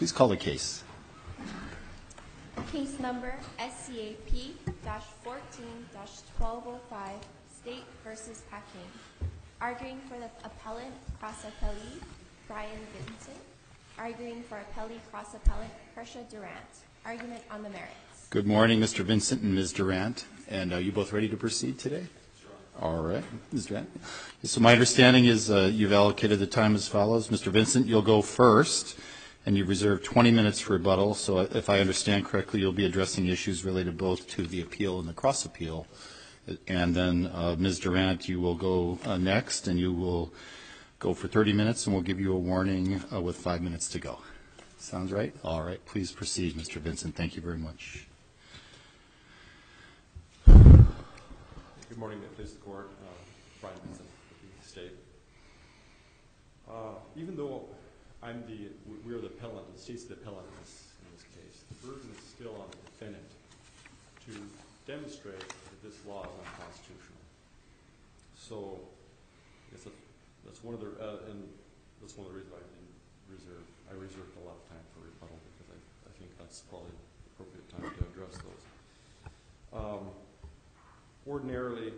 Please call the case. Case number SCAP-14-1205, State v. Hakeem. Arguing for the appellant cross-appellee, Brian Vincent. Arguing for appellee cross-appellant, Kersha Durant. Argument on the merits. Good morning, Mr. Vincent and Ms. Durant. And are you both ready to proceed today? Sure. All right, Ms. Durant. So my understanding is you've allocated the time as follows. Mr. Vincent, you'll go first, and you've reserved 20 minutes for rebuttal. So if I understand correctly, you'll be addressing issues related both to the appeal and the cross-appeal. And then Ms. Durant, you will go next, and you will go for 30 minutes, and we'll give you a warning with 5 minutes to go. Sounds right? All right. Please proceed, Mr. Vincent. Thank you very much. Good morning, please, the court. Brian Vincent with the state. Even though we are the appellant, the state's the appellant in this case, the burden is still on the defendant to demonstrate that this law is unconstitutional. So that's one of the reasons I reserved a lot of time for rebuttal, because I think that's probably the appropriate time to address those. Ordinarily,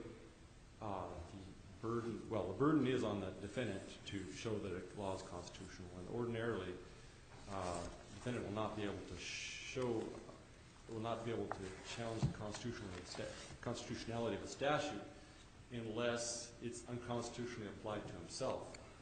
the burden is on the defendant to show that a law is constitutional, and ordinarily, the defendant will not be able to challenge the constitutionality of a statute unless it's unconstitutionally applied to himself.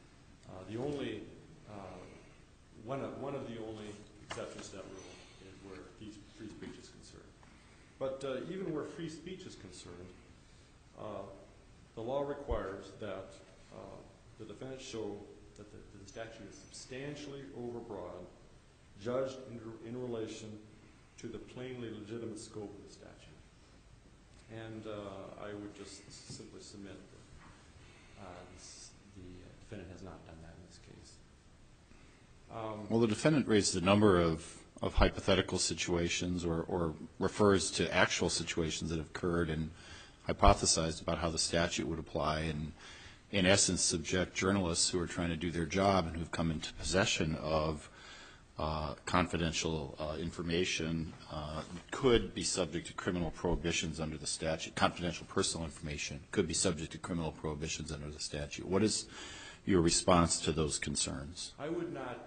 One of the only exceptions to that rule is where free speech is concerned. But even where free speech is concerned, the law requires that the defendant show that the statute is substantially overbroad, judged in relation to the plainly legitimate scope of the statute. And I would just simply submit that the defendant has not done that in this case. Well, the defendant raised a number of hypothetical situations or refers to actual situations that have occurred and hypothesized about how the statute would apply, and in essence subject journalists who are trying to do their job and who have come into possession of confidential information could be subject to criminal prohibitions under the statute. Confidential personal information could be subject to criminal prohibitions under the statute. What is your response to those concerns? I would not,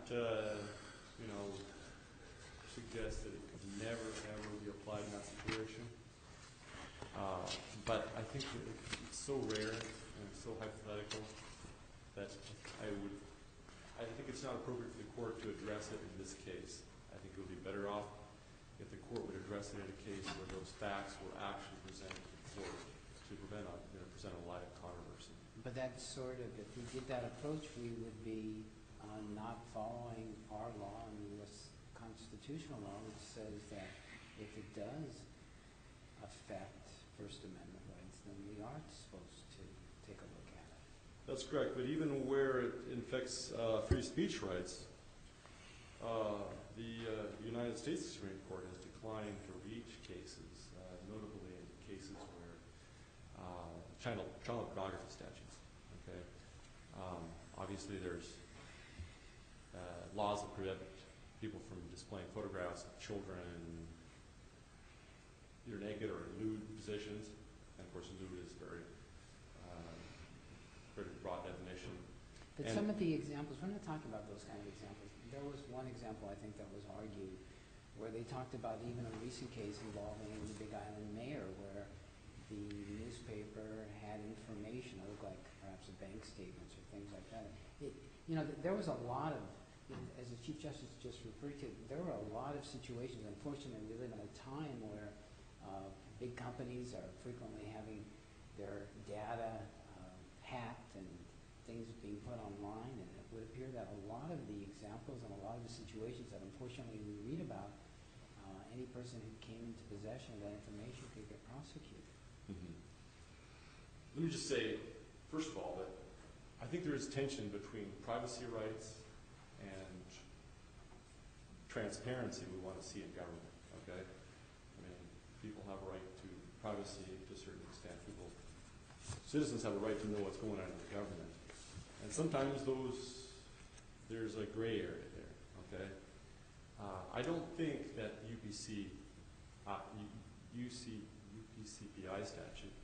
suggest that it could never, ever be applied in that situation. But I think that it's so rare and so hypothetical that I think it's not appropriate for the court to address it in this case. I think it would be better off if the court would address it in a case where those facts were actually presented to the court to present a live controversy. But that's sort of, if we did that approach, we would be not following our law and U.S. constitutional law, which says that if it does affect First Amendment rights, then we aren't supposed to take a look at it. That's correct, but even where it infects free speech rights, the United States Supreme Court has declined to reach cases, notably in cases where child pornography statutes. Okay, obviously there's laws that prevent people from displaying photographs of children either naked or in lewd positions, and of course lewd is very broad definition. But some of the examples, we're not talking about those kind of examples. There was one example I think that was argued where they talked about even a recent case involving the Big Island mayor where the newspaper had information, it looked like perhaps a bank statements or things like that. There was a lot of, as the Chief Justice just referred to, there were a lot of situations. Unfortunately, we live in a time where big companies are frequently having their data hacked and things being put online, and it would appear that a lot of the examples and a lot of the situations that unfortunately we read about, any person who came into possession of that information could get prosecuted. Mm-hmm. Let me just say, first of all, that I think there is tension between privacy rights and transparency we want to see in government. Okay, I mean, people have a right to privacy to a certain extent. Citizens have a right to know what's going on in the government, and sometimes there's a gray area there. Okay, I don't think that the UPCPI statute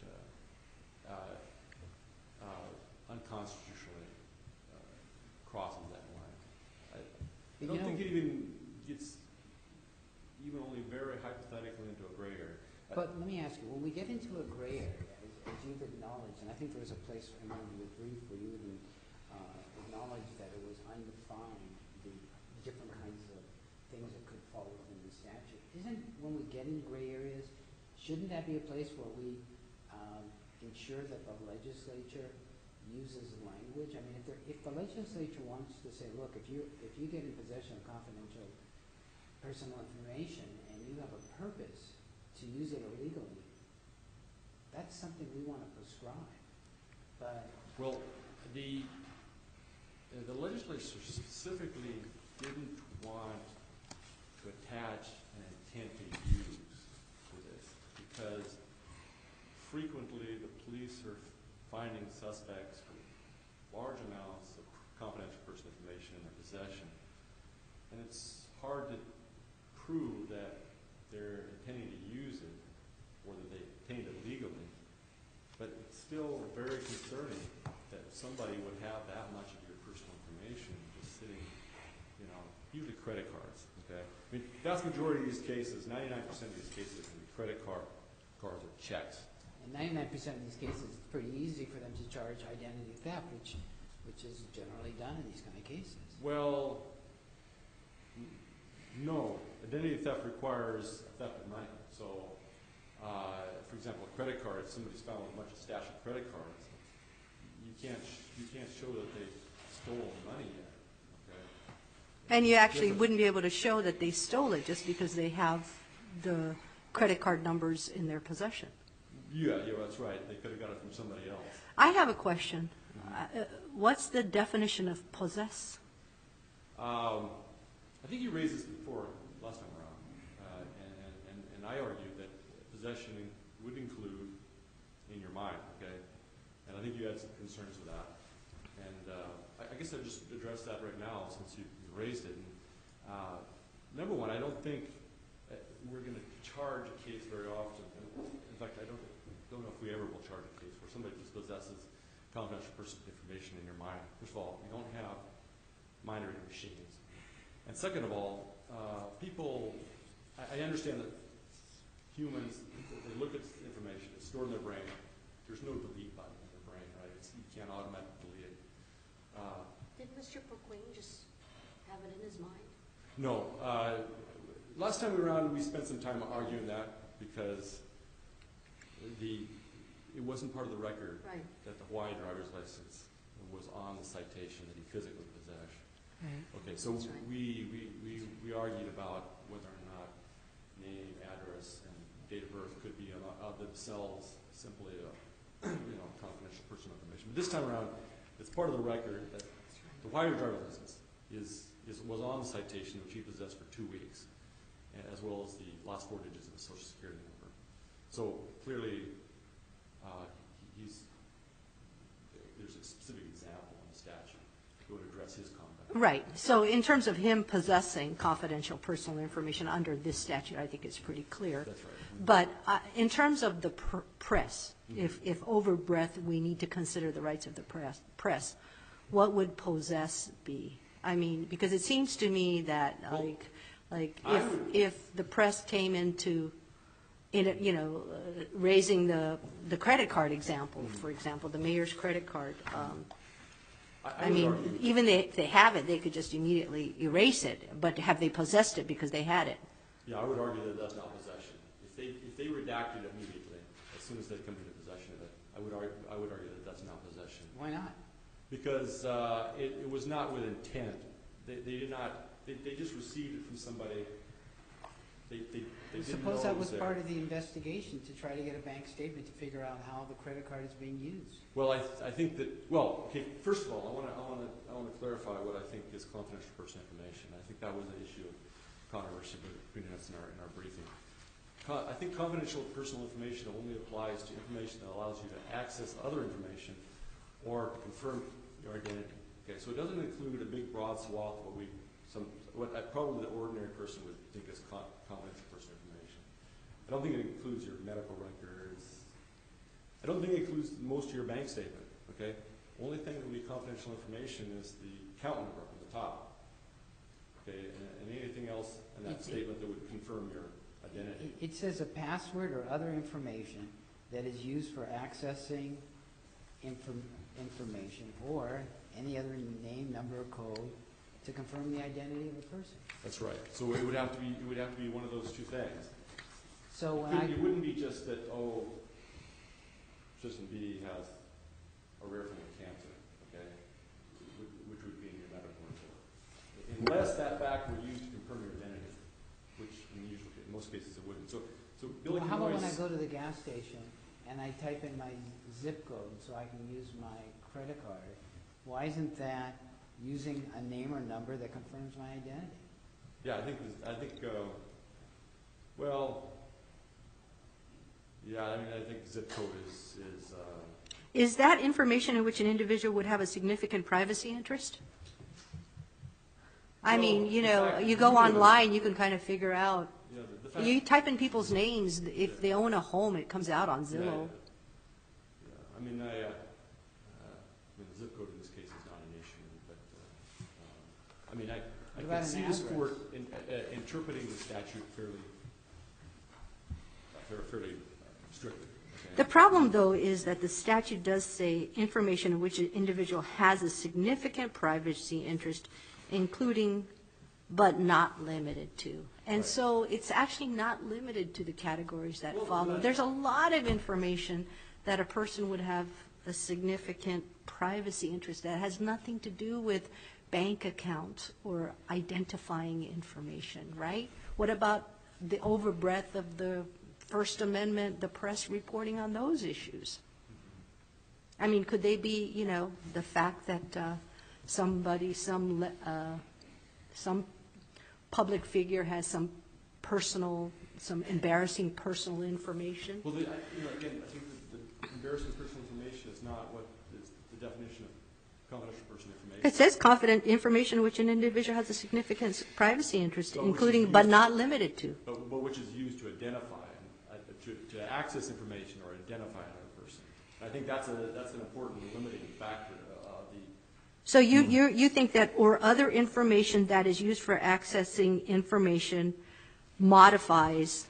unconstitutionally crosses that line. I don't think it even gets even only very hypothetically into a gray area. But let me ask you, when we get into a gray area, as you've acknowledged, and I think there was a place in one of your brief where you even acknowledged that it was undefined, the different kinds of things that could fall within the statute. Isn't, when we get in gray areas, shouldn't that be a place where we ensure that the legislature uses language? I mean, if the legislature wants to say, look, if you get in possession of confidential personal information and you have a purpose to use it illegally, that's something we want to prescribe. But well, the legislature specifically didn't want to attach an intent to use to this because frequently the police are finding suspects with large amounts of confidential personal information in their possession, and it's hard to prove that they're intending to use it or that they obtained it legally, but it's still very concerning that somebody would have that much of your personal information just sitting, usually credit cards, okay? I mean, the vast majority of these cases, 99% of these cases, can be credit cards or checks. in 99% of these cases, it's pretty easy for them to charge identity theft, which is generally done in these kind of cases. Well, no. Identity theft requires theft of money. So, for example, a credit card, if somebody's found with a bunch of stash of credit cards, you can't show that they stole money yet. Okay? And you actually wouldn't be able to show that they stole it just because they have the credit card numbers in their possession. Yeah, that's right. They could have got it from somebody else. I have a question. What's the definition of possess? I think you raised this before last time around, and I argued that possession would include in your mind, okay? And I think you had some concerns with that. And I guess I'll just address that right now since you raised it. And, number one, I don't think we're going to charge a case very often. In fact, I don't know if we ever will charge a case where somebody just possesses confidential personal information in your mind. First of all, we don't have mind reading machines. And second of all, people, I understand that humans, they look at information, it's stored in their brain. There's no delete button in their brain, right? You can't automatically delete it. Did Mr. Perquin just have it in his mind? No. Last time we were on, we spent some time arguing that because it wasn't part of the record that the Hawaii driver's license was on the citation that he physically possessed. Right. Okay, so That's right. we argued about whether or not name, address, and date of birth could be of themselves simply confidential personal information. But this time around, it's part of the record that the Hawaii driver's license was on the citation which he possessed for 2 weeks, as well as the last 4 digits of the Social Security number. So clearly, there's a specific example in the statute that would address his conduct. Right. So in terms of him possessing confidential personal information under this statute, I think it's pretty clear. That's right. But in terms of the press, if over breadth we need to consider the rights of the press, what would possess be? I mean, because it seems to me that if the press came into raising the credit card example, for example, the mayor's credit card. I mean, even if they have it, they could just immediately erase it. But have they possessed it because they had it? Yeah, I would argue that that's not possession. If they redacted it immediately, as soon as they come into possession of it, I would argue that that's not possession. Why not? Because it was not with intent. They did not. They just received it from somebody. They didn't Suppose know that it was there. part of the investigation to try to get a bank statement to figure out how the credit card is being used. Well, I think that. Well, okay. First of all, I want to clarify what I think is confidential personal information. I think that was an issue of controversy between us in our briefing. I think confidential personal information only applies to information that allows you to access other information or to confirm your identity. Okay, so it doesn't include a big broad swath of what we probably the ordinary person would think is confidential personal information. I don't think it includes your medical records. I don't think it includes most of your bank statement, okay? Only thing that would be confidential information is the account number on the top, okay? And anything else in that statement that would confirm your identity. It says a password or other information that is used for accessing information or any other name, number, or code to confirm the identity of a person. That's right. So it would have to be one of those two things. So when It wouldn't be just that, Susan B has a rare form of cancer, okay, which would be in your medical report. Unless that fact were used to confirm your identity, which in most cases it wouldn't. So Billy how about when I Canoy's, go to the gas station and I type in my zip code so I can use my credit card? Why isn't that using a name or number that confirms my identity? yeah, I think, well, yeah, I mean, I think zip code is Is that information in which an individual would have a significant privacy interest? I Well, mean, in fact, you go online, you can kind of figure out. the fact. You type in people's names, if they own a home, it comes out on Zillow. Yeah. I mean, the zip code in this case is not an issue, but I mean, I What can about see an this address? court interpreting the statute fairly strictly. Okay? The problem, though, is that the statute does say information in which an individual has a significant privacy interest, including but not limited to. And Right. so it's actually not limited to the categories that Well, follow. but- There's a lot of information that a person would have a significant privacy interest that has nothing to do with bank accounts or identifying information, right? What about the overbreadth of the First Amendment, the press reporting on those issues? I mean, could they be, the fact that somebody, some public figure has some embarrassing personal information? Well, again, I think the embarrassing personal information is not what is the definition of confidential personal information. It says confident information in which an individual has a significant privacy interest, But which is including used- but not limited to. But which is used to identify, to access information or identify another person. And I think that's an important limiting factor of the. So you think that or other information that is used for accessing information modifies.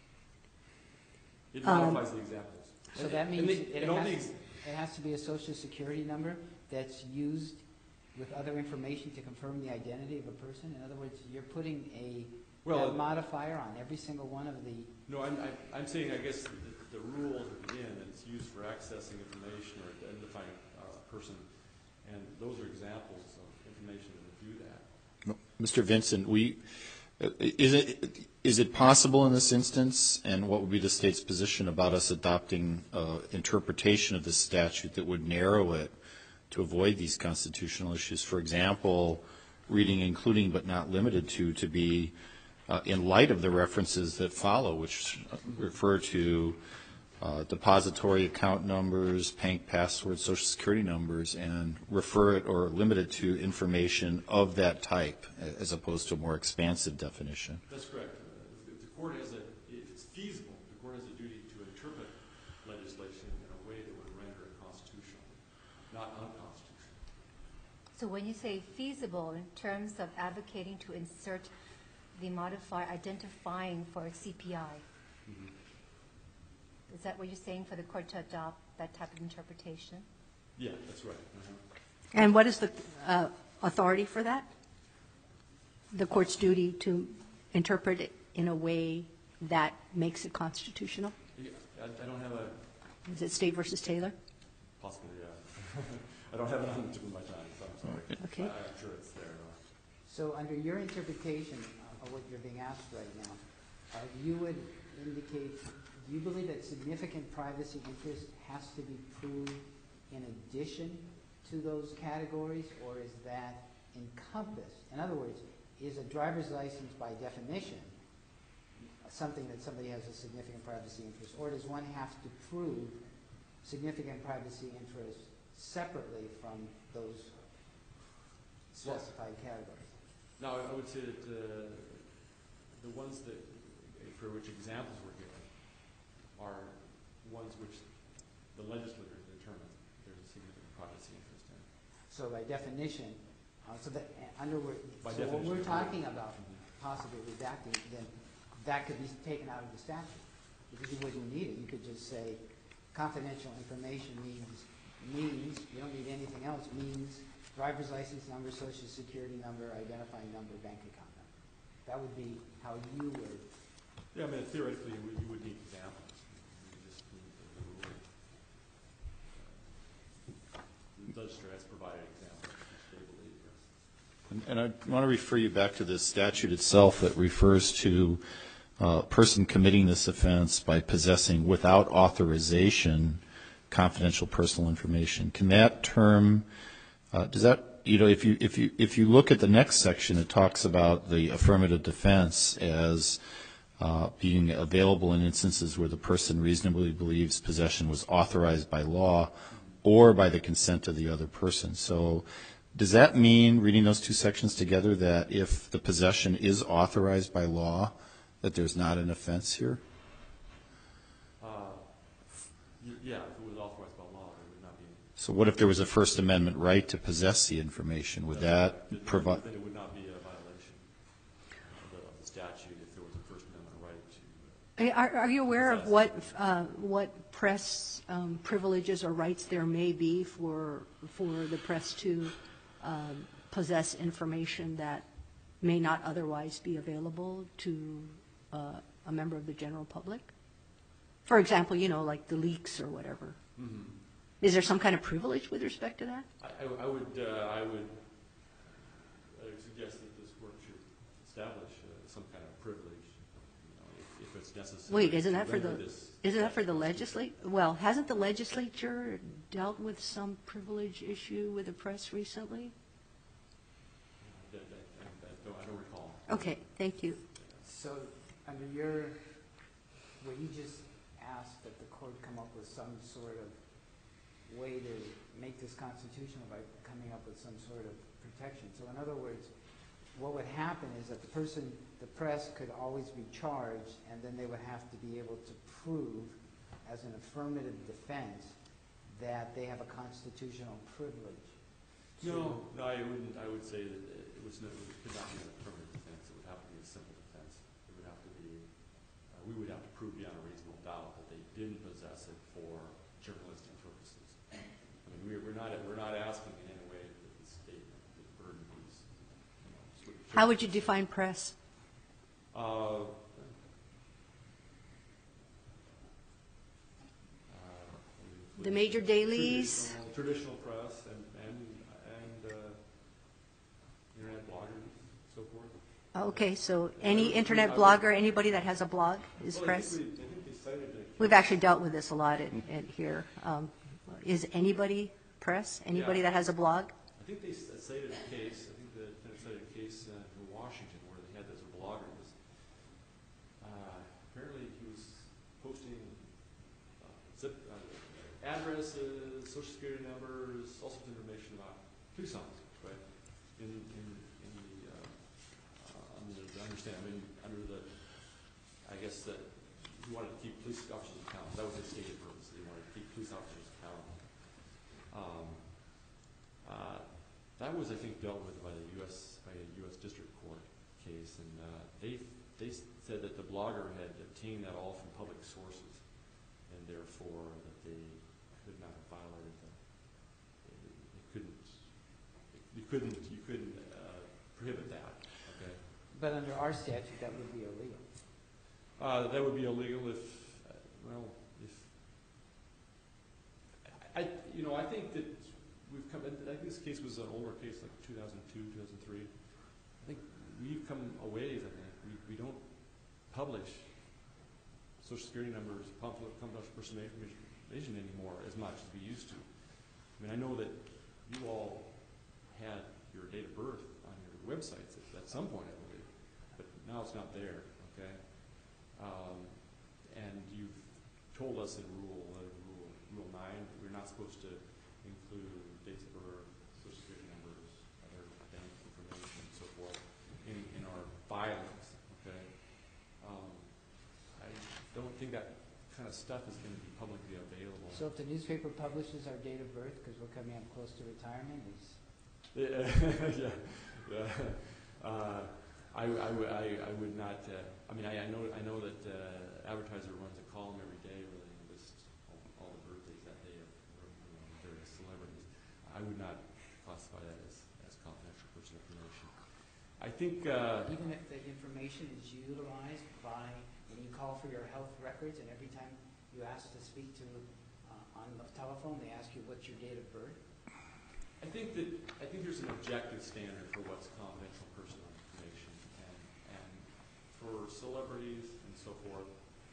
It modifies the examples. So that And means they- and all these- it has to be a social security number that's used with other information to confirm the identity of a person? In other words, you're putting a modifier on every single one of the... No, I'm saying, I guess, the rules at the end, that it's used for accessing information or identifying a person, and those are examples of information that would do that. Mr. Vincent, is it possible in this instance, and what would be the state's position about us adopting interpretation of this statute that would narrow it to avoid these constitutional issues? For example, reading including but not limited to be in light of the references that follow, which refer to depository account numbers, bank passwords, social security numbers, and refer it or limit it to information of that type, as opposed to a more expansive definition. That's correct. The court has if it's feasible, the court has a duty to interpret legislation in a way that would render it constitutional, not unconstitutional. So when you say feasible in terms of advocating to insert the modifier identifying for CPI, is that what you're saying for the court to adopt that type of interpretation? Yeah, that's right. And what is the authority for that? The court's duty to interpret it in a way that makes it constitutional? Yeah, I don't have a... Is it State versus Taylor? Possibly, yeah. I don't have it on the tip of my tongue, so I'm sorry. Okay. I'm sure it's there. So under your interpretation of what you're being asked right now, you would indicate, do you believe that significant privacy interest has to be proved in addition to those categories, or is that encompassed? In other words, is a driver's license by definition something that somebody has a significant privacy interest, or does one have to prove significant privacy interest separately from those specified categories? Now, I would say that the ones that, for which examples were given, are ones which the legislature determined there's a significant privacy interest in. So by definition, so that, under, By so what definition, we're yeah. talking about possibly redacting, then that could be taken out of the statute, because you wouldn't need it. You could just say confidential information means, you don't need anything else, means driver's license number, social security number, identifying number, bank account number. That would be how you would. Yeah, I mean, theoretically, you would need examples. You just need the rule. The legislature has provided examples which they believe, yes. And I want to refer you back to the statute itself that refers to a person committing this offense by possessing without authorization confidential personal information. Can that term, does that, if you look at the next section, it talks about the affirmative defense as being available in instances where the person reasonably believes possession was authorized by law or by the consent of the other person. So does that mean, reading those two sections together, that if the possession is authorized by law, that there's not an offense here? Yeah, if it was authorized by law, there would not be. So what if there was a First Amendment right to possess the information? Would that provide? Then it would not be a violation of the statute if there was a First Amendment right to. Are you aware of what press privileges or rights there may be for the press to possess information that may not otherwise be available to a member of the general public? For example, like the leaks or whatever. Mm-hmm. Is there some kind of privilege with respect to that? I would suggest that this court should establish some kind of privilege, if it's necessary. Wait, isn't that for the legislature? Well, hasn't the legislature dealt with some privilege issue with the press recently? I don't recall. Okay, thank you. So under what you just asked that the court come up with some sort of way to make this constitutional by coming up with some sort of protection. So in other words, what would happen is that the press could always be charged, and then they would have to be able to prove as an affirmative defense that they have a constitutional privilege. No, I wouldn't. I would say that it could not be an affirmative defense. It would have to be a simple defense. It would have to be, we would have to prove beyond a reasonable doubt that they didn't possess it for journalistic purposes. I mean, we're not asking in any way that the state burden these. How would you define press? The major dailies? Traditional press and internet bloggers, so forth. Okay, so any internet blogger, anybody that has a blog is press? I think they cited We've actually dealt with this a lot here. Is anybody press? Anybody that has a blog? I think they cited a case. I think they cited a case in Washington where they had this blogger. Apparently, he was posting addresses, social security numbers, all sorts of information about police officers, right? I guess that he wanted to keep police officers accountable. That was his stated purpose. He wanted to keep police officers accountable. That was, I think, dealt with by a U.S. District Court case, and they said that the blogger had obtained that all from public sources, and therefore that they could not have violated them. You couldn't prohibit that. Okay. But under our statute, that would be illegal. That would be illegal if I think that we've come. I think this case was an older case, like 2002, 2003. I think we've come a ways. I think we don't publish social security numbers, confidential personal information anymore as much as we used to. I mean, I know that you all had your date of birth on your websites at some point, I believe, but now it's not there. Okay. And you've told us in Rule 9 that we're not supposed to include dates of birth, social security numbers, other bank information, and so forth. stuff is going to be publicly available. So if the newspaper publishes our date of birth because we're coming up close to retirement, is Yeah, yeah. I would not. I mean, I know that Advertiser runs a column every day where they list all the birthdays that day of various celebrities. I would not classify that as confidential personal information. I think even if the information is utilized by when you call for your health records, and every time you ask to speak to on the telephone, they ask you what's your date of birth. I think there's an objective standard for what's confidential personal information, and for celebrities and so forth.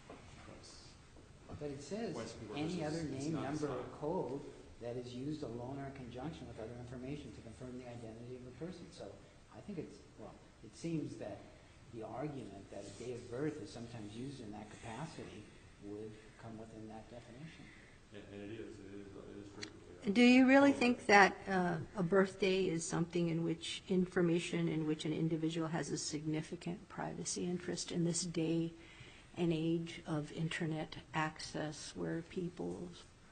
But it says any other name, number, or code that is used alone or in conjunction with other information to confirm the identity of a person. So I think it seems that the argument that a date of birth is sometimes used in that capacity would come within that definition. And it is frequently. Do you really think that a birthday is something in which information in which an individual has a significant privacy interest in this day and age of internet access, where people,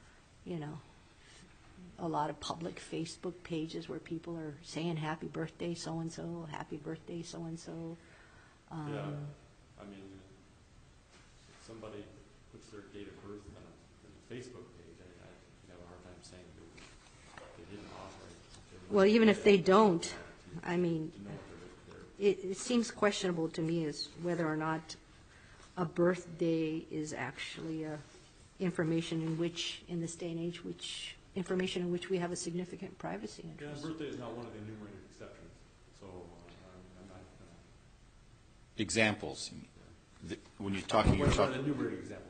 a lot of public Facebook pages where people are saying happy birthday so-and-so, happy birthday so-and-so? Yeah, I mean, if somebody puts their date of birth on a Facebook page, I have a hard time saying they didn't authorize it. Well, even if they don't, I mean, it seems questionable to me as whether or not a birthday is actually information in which, in this day and age, information in which we have a significant privacy interest. Yeah, birthday is not one of the enumerated exceptions, so I'm not. Examples. When you're talking, One of the enumerated examples.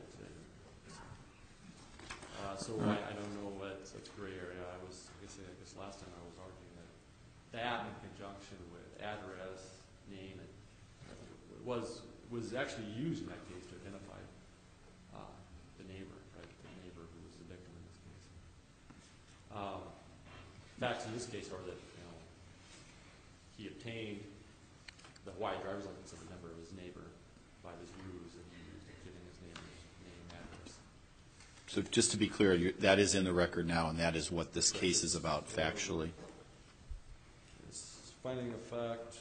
So I don't know. That's gray area. I guess last time I was arguing that in conjunction with address, name, was actually used in that case to identify the neighbor, right? The neighbor who was the victim in this case. Facts in this case are that he obtained the Hawaii driver's license of the member of his neighbor by this ruse that he used in giving his neighbor's name and address. So just to be clear, that is in the record now, and that is what this case is about factually. It's finding of fact.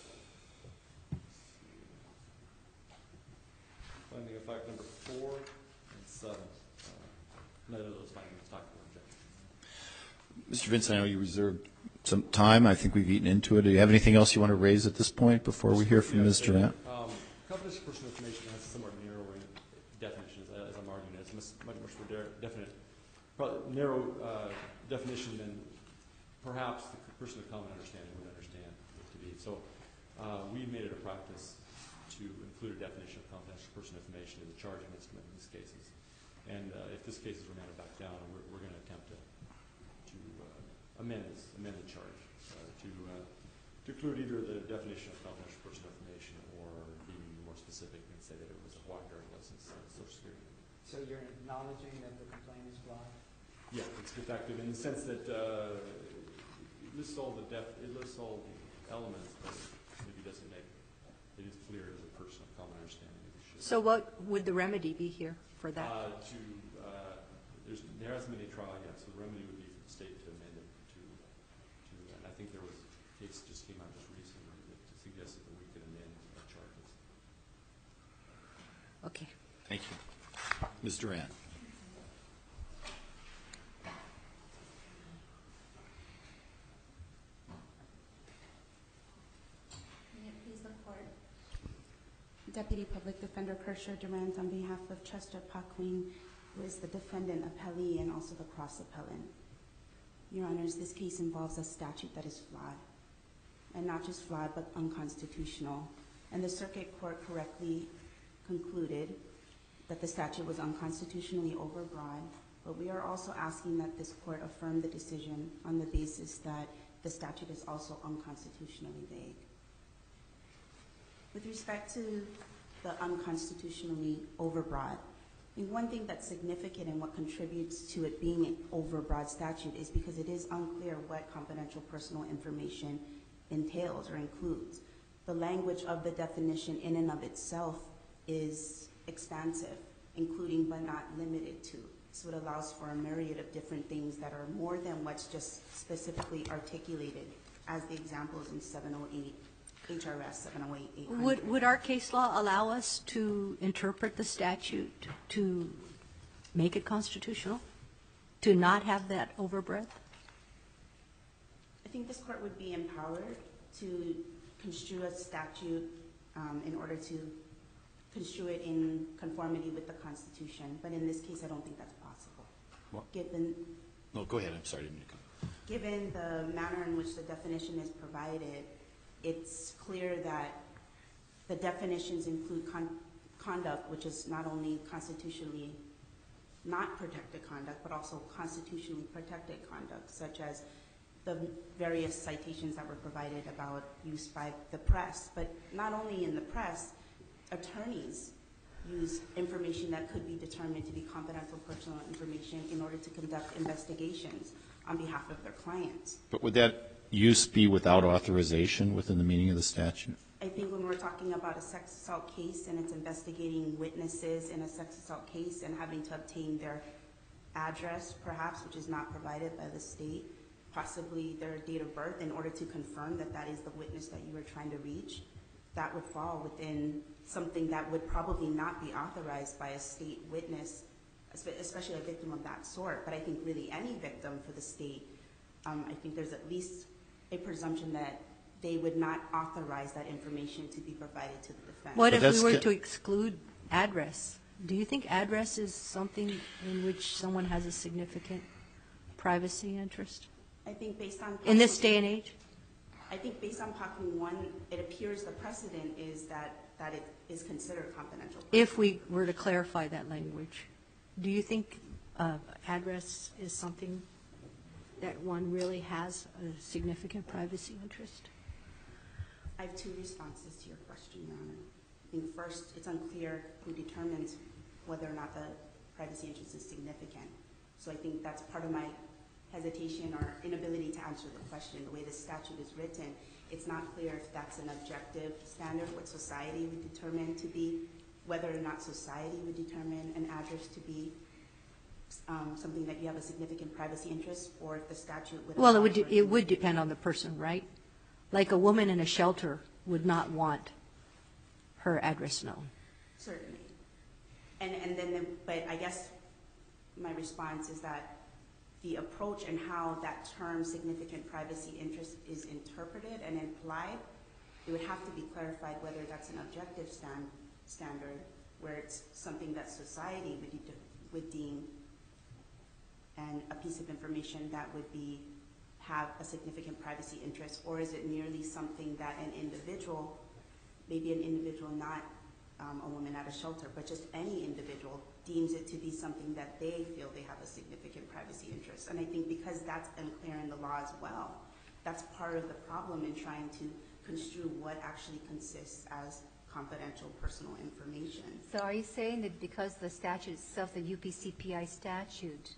Finding of fact number 4 and 7. None of those findings talk about objection. Mr. Vincent, I know you reserved some time. I think we've eaten into it. Do you have anything else you want to raise at this point before we hear from Ms. Durant? Confidential personal information has somewhat narrow definitions, as I'm arguing. It's much more definite, narrow definition than perhaps the person of common understanding would understand it to be. So we made it a practice to include a definition of confidential personal information in the charging instrument in these cases. And if this case is remanded back down, we're going to attempt to amend the charge to include either the definition of confidential personal information or be more specific and say that it was a Hawaii driver's license and Social Security. So you're acknowledging that the complaint is flawed? Yeah, it's defective in the sense that it lists all the elements, but maybe doesn't make it as clear as a person of common understanding as it should. So what would the remedy be here for that? There hasn't been a trial yet, so the remedy would be for the state to amend it and I think there was a case that just came out just recently that suggested that we could amend our charges. Okay. Thank you. Ms. Durant. May it please the court. Deputy Public Defender Kershaw Durant on behalf of Chester Paquin, who is the defendant appellee and also the cross appellant. Your Honors, this case involves a statute that is flawed, and not just flawed, but unconstitutional. And the circuit court correctly concluded that the statute was unconstitutionally overbroad, but we are also asking that this court affirm the decision on the basis that the statute is also unconstitutionally vague. With respect to the unconstitutionally overbroad, I mean, one thing that's significant and what contributes to it being an overbroad statute is because it is unclear what confidential personal information entails or includes. The language of the definition in and of itself is expansive including but not limited to. So it allows for a myriad of different things that are more than what's just specifically articulated as the examples in 708, HRS 708-800. Would our case law allow us to interpret the statute to make it constitutional, to not have that overbreadth? I think this court would be empowered to construe a statute in order to construe it in conformity with the Constitution. But in this case, I don't think that's possible. What? Given No, go ahead. I'm sorry. I didn't mean to come. Given the manner in which the definition is provided, it's clear that the definitions include conduct, which is not only constitutionally not protected conduct, but also constitutionally protected conduct, such as the various citations that were provided about use by the press. But not only in the press, attorneys use information that could be determined to be confidential personal information in order to conduct investigations on behalf of their clients. But would that use be without authorization within the meaning of the statute? I think when we're talking about a sex assault case and it's investigating witnesses in a sex assault case and having to obtain their address, perhaps, which is not provided by the state, possibly their date of birth in order to confirm that that is the witness that you were trying to reach, that would fall within something that would probably not be authorized by a state witness, especially a victim of that sort. But I think really any victim for the state, I think there's at least a presumption that they would not authorize that information to be provided to the defense. What But if we that's were ca- to exclude address? Do you think address is something in which someone has a significant privacy interest I think based on in this day and age? I think based on Pakun 1, it appears the precedent is that it is considered confidential. If we were to clarify that language, do you think address is something that one really has a significant privacy interest? I have two responses to your question, Your Honor. I think first, it's unclear who determines whether or not the privacy interest is significant. So I think that's part of my hesitation or inability to answer the question. The way the statute is written, it's not clear if that's an objective standard, what society would determine to be, whether or not society would determine an address to be something that you have a significant privacy interest, or if the statute would. Well, it would depend on the person, right? Like a woman in a shelter would not want her address known. Certainly. And then, but I guess my response is that the approach and how that term significant privacy interest is interpreted and implied, it would have to be clarified whether that's an objective standard, where it's something that society would deem and a piece of information that would have a significant privacy interest, or is it merely something that an individual, maybe an individual not a woman at a shelter, but just any individual deems it to be something that they feel they have a significant privacy interest. And I think because that's unclear in the law as well, that's part of the problem in trying to construe what actually consists as confidential personal information. So are you saying that because the statute itself, the UPCPI statute,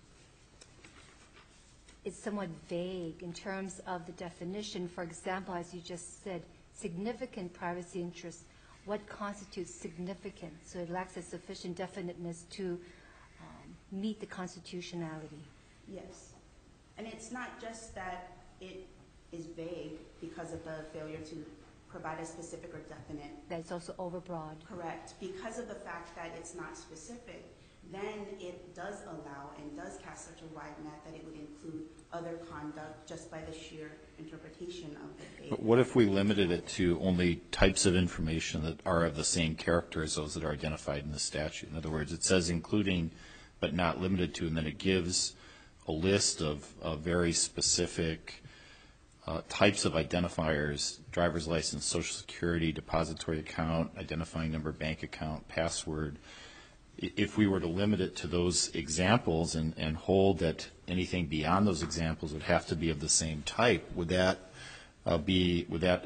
is somewhat vague in terms of the definition? For example, as you just said, significant privacy interest, what constitutes significant? So it lacks a sufficient definiteness to meet the constitutionality. Yes. And it's not just that it is vague because of the failure to provide a specific or definite. That's also overbroad. Correct. Because of the fact that it's not specific, then it does allow and does cast such a wide net that it would include other conduct just by the sheer interpretation of the vague. But what if we limited it to only types of information that are of the same character as those that are identified in the statute? In other words, it says including but not limited to, and then it gives a list of very specific types of identifiers: driver's license, social security, depository account, identifying number, bank account, password. If we were to limit it to those examples and hold that anything beyond those examples would have to be of the same type, would that be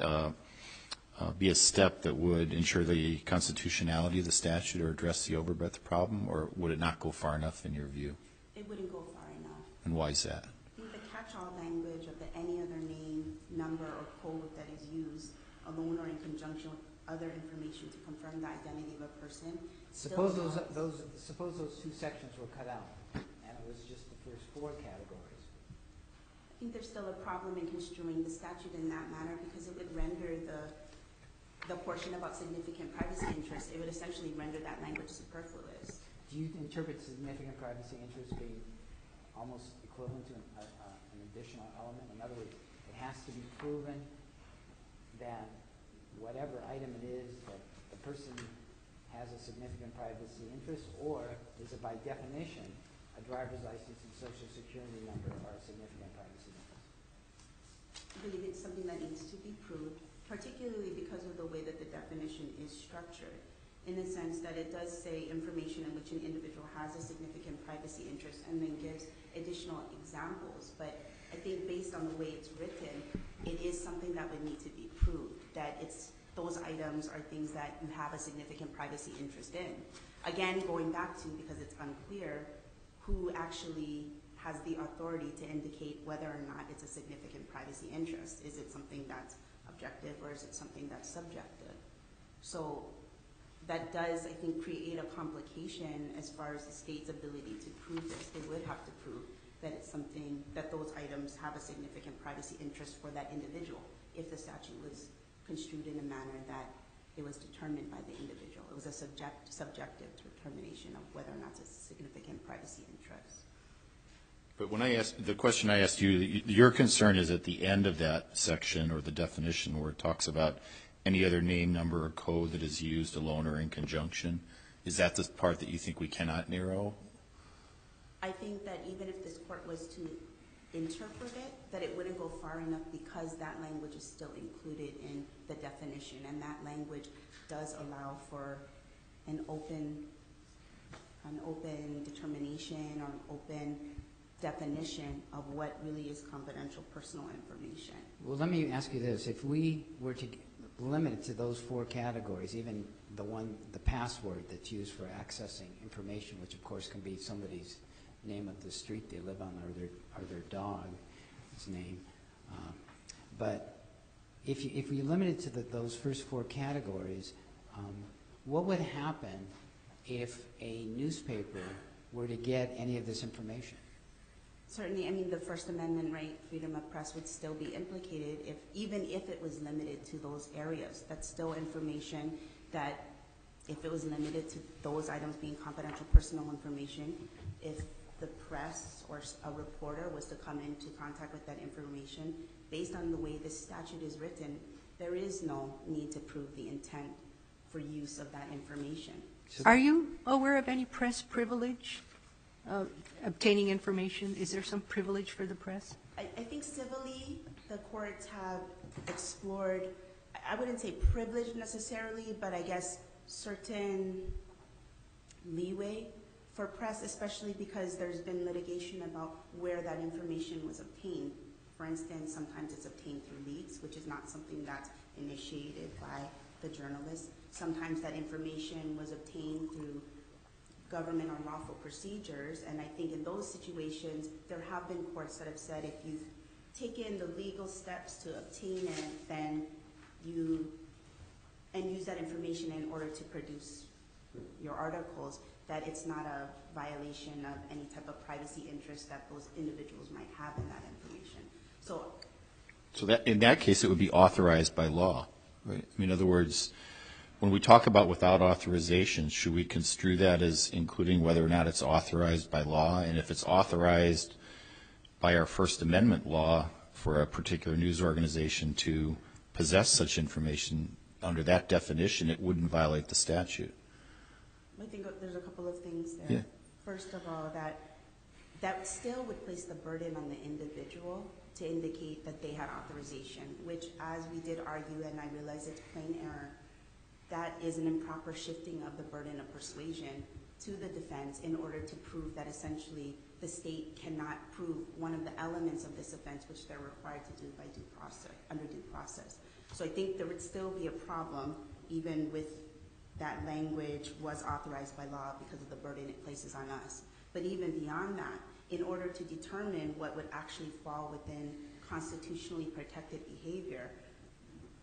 a step that would ensure the constitutionality of the statute or address the overbreadth problem, or would it not go far enough in your view? It wouldn't go far enough. And why is that? I think the catch-all language of the any other name, number, or code that is used alone or in conjunction other information to confirm the identity of a person. Suppose still suppose those two sections were cut out, and it was just the first four categories. I think there's still a problem in construing the statute in that manner because it would render the portion about significant privacy interests, it would essentially render that language superfluous. Do you interpret significant privacy interest being almost equivalent to an additional element? In other words, it has to be proven that whatever item it is that the person has a significant privacy interest, or is it by definition a driver's license and social security number are a significant privacy interest? I believe it's something that needs to be proved, particularly because of the way that the definition is structured, in the sense that it does say information in which an individual has a significant privacy interest and then gives additional examples. But I think based on the way it's written, it is something that would need to be proved, that those items are things that you have a significant privacy interest in. Again, going back to, because it's unclear, who actually has the authority to indicate whether or not it's a significant privacy interest. Is it something that's objective or is it something that's subjective? So that does, I think, create a complication as far as the state's ability to prove this. They would have to prove that it's something, that those items have a significant privacy interest for that individual if the statute was construed in a manner that it was determined by the individual. It was a subjective determination of whether or not it's a significant privacy interest. But when the question I asked you, your concern is at the end of that section or the definition where it talks about any other name, number, or code that is used alone or in conjunction. Is that the part that you think we cannot narrow? I think that even if this court was to interpret it, that it wouldn't go far enough because that language is still included in the definition, and that language does allow for an open determination or an open definition of what really is confidential personal information. Well, let me ask you this. If we were to limit it to those four categories, even the password that's used for accessing information, which of course can be somebody's name of the street they live on or their dog's name. But if we limit it to those first four categories, what would happen if a newspaper were to get any of this information? Certainly, I mean, the First Amendment right, freedom of press, would still be implicated even if it was limited to those areas. That's still information that, if it was limited to those items being confidential personal information, if the press or a reporter was to come into contact with that information, based on the way this statute is written, there is no need to prove the intent for use of that information. Are you aware of any press privilege obtaining information? Is there some privilege for the press? I think civilly the courts have explored, I wouldn't say privilege necessarily, but I guess certain leeway for press, especially because there's been litigation about where that information was obtained. For instance, sometimes it's obtained through leaks, which is not something that's initiated by the journalist. Sometimes that information was obtained through government or lawful procedures, and I think in those situations, there have been courts that have said if you've taken the legal steps to obtain it, then and use that information in order to produce your articles, that it's not a violation of any type of privacy interest that those individuals might have in that information. So that in that case, it would be authorized by law, right? I mean, in other words, when we talk about without authorization, should we construe that as including whether or not it's authorized by law? And if it's authorized by our First Amendment law for a particular news organization to possess such information, under that definition, it wouldn't violate the statute. I think there's a couple of things there. Yeah. First of all, that still would place the burden on the individual to indicate that they had authorization, which, as we did argue, and I realize it's plain error, that is an improper shifting of the burden of persuasion to the defense in order to prove that essentially the state cannot prove one of the elements of this offense, which they're required to do by under due process. So I think there would still be a problem, even with that language was authorized by law because of the burden it places on us. But even beyond that, in order to determine what would actually fall within constitutionally protected behavior,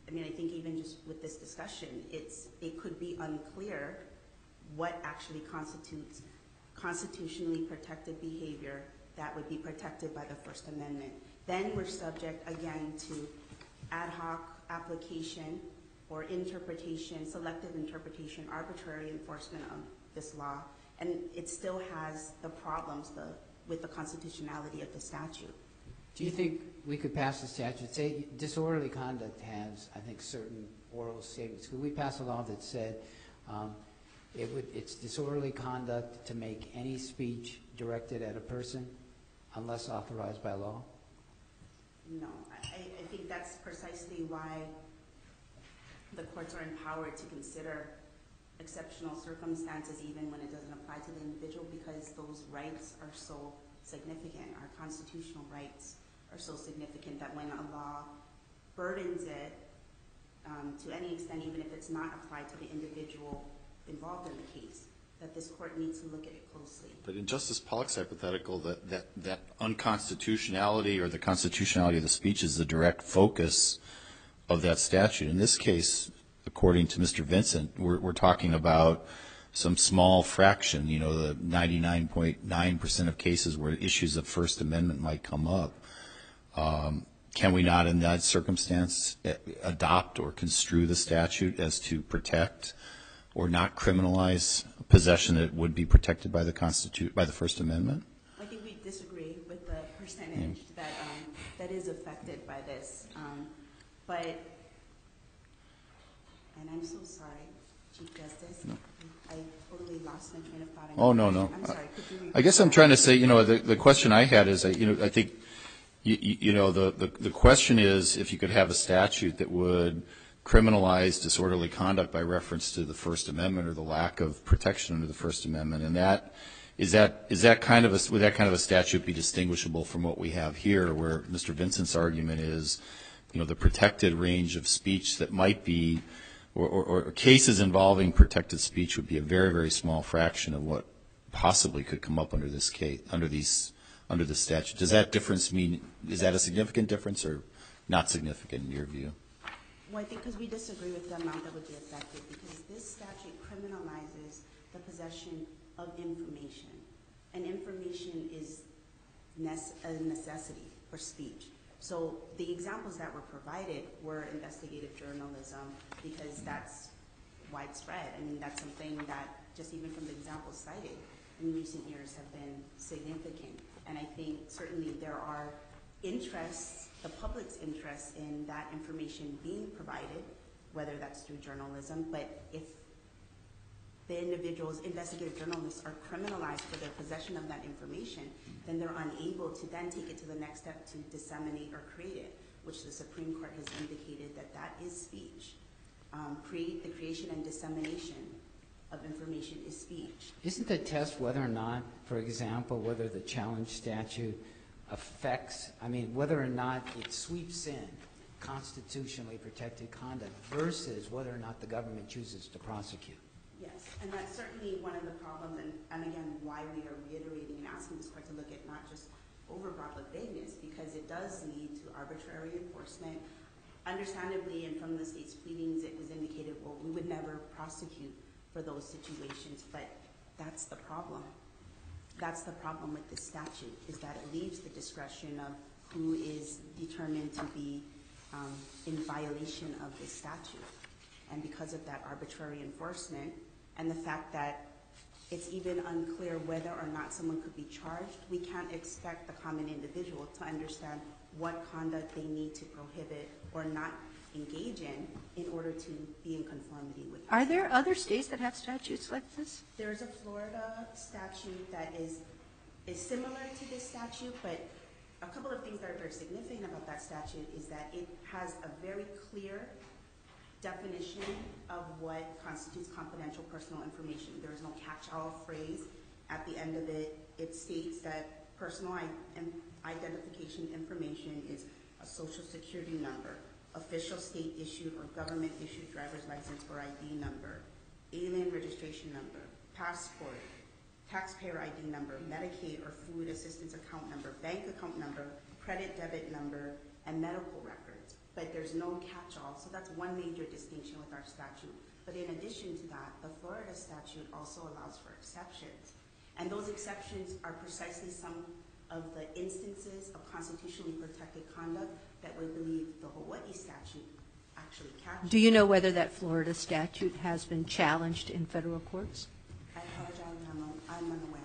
I mean, I think even just with this discussion, it could be unclear what actually constitutes constitutionally protected behavior that would be protected by the First Amendment. Then we're subject, again, to ad hoc application or interpretation, selective interpretation, arbitrary enforcement of this law, and it still has the problems with the constitutionality of the statute. Do you think we could pass a statute, say disorderly conduct has, I think, certain oral statements. Could we pass a law that said it's disorderly conduct to make any speech directed at a person unless authorized by law? No, I think that's precisely why the courts are empowered to consider exceptional circumstances even when it doesn't apply to the individual, because those rights are so significant. Our constitutional rights are so significant that when a law burdens it to any extent, even if it's not applied to the individual involved in the case, that this court needs to look at it closely. But in Justice Pollack's hypothetical, that unconstitutionality or the constitutionality of the speech is the direct focus of that statute. In this case, according to Mr. Vincent, we're talking about some small fraction, the 99.9% of cases where issues of First Amendment might come up. Can we not, in that circumstance, adopt or construe the statute as to protect or not criminalize possession that would be protected by the First Amendment? I think we disagree with the percentage that is affected by this. And I'm so sorry, Chief Justice. No. I totally lost my train of thought. No. I'm sorry. Could you repeat I guess I'm trying to say, the question I had is, I think, the question is if you could have a statute that would criminalize disorderly conduct by reference to the First Amendment or the lack of protection under the First Amendment, and would that kind of a statute be distinguishable from what we have here, where Mr. Vincent's argument is, the protected range of speech that might be, or cases involving protected speech would be a very, very small fraction of what possibly could come up under this case, under this statute. Does that difference mean, is that a significant difference or not significant in your view? Well, I think because we disagree with the amount that would be affected, because this statute criminalizes the possession of information, and information is a necessity for speech. So the examples that were provided were investigative journalism, because that's widespread. I mean, that's something that, just even from the examples cited, in recent years have been significant. And I think certainly there are interests, the public's interest in that information being provided, whether that's through journalism, but if the individuals, investigative journalists, are criminalized for their possession of that information, then they're unable to then take it to the next step to disseminate or create it, which the Supreme Court has indicated that is speech. The creation and dissemination of information is speech. Isn't the test whether or not, for example, whether the challenge statute affects, whether or not it sweeps in constitutionally protected conduct versus whether or not the government chooses to prosecute? Yes, and that's certainly one of the problems, and again, why we are reiterating and asking this court to look at not just overbroad but vagueness, because it does lead to arbitrary enforcement. Understandably, and from the state's pleadings, it was indicated, well, we would never prosecute for those situations, but that's the problem. That's the problem with this statute, is that it leaves the discretion of who is determined to be in violation of this statute. And because of that arbitrary enforcement and the fact that it's even unclear whether or not someone could be charged, we can't expect the common individual to understand what conduct they need to prohibit or not engage in order to be in conformity with. Are there other states that have statutes like this? There's a Florida statute that is similar to this statute, but a couple of things that are very significant about that statute is that it has a very clear definition of what constitutes confidential personal information. There is no catch-all phrase at the end of it. It states that personal identification information is a social security number, official state-issued or government-issued driver's license or ID number, alien registration number, passport, taxpayer ID number, Medicaid or food assistance account number, bank account number, credit debit number, and medical records. but there's no catch-all. So that's one major distinction with our statute. But in addition to that, the Florida statute also allows for exceptions. And those exceptions are precisely some of the instances of constitutionally protected conduct that we believe the Hawaii statute actually captures. Do you know whether that Florida statute has been challenged in federal courts? I apologize, I'm unaware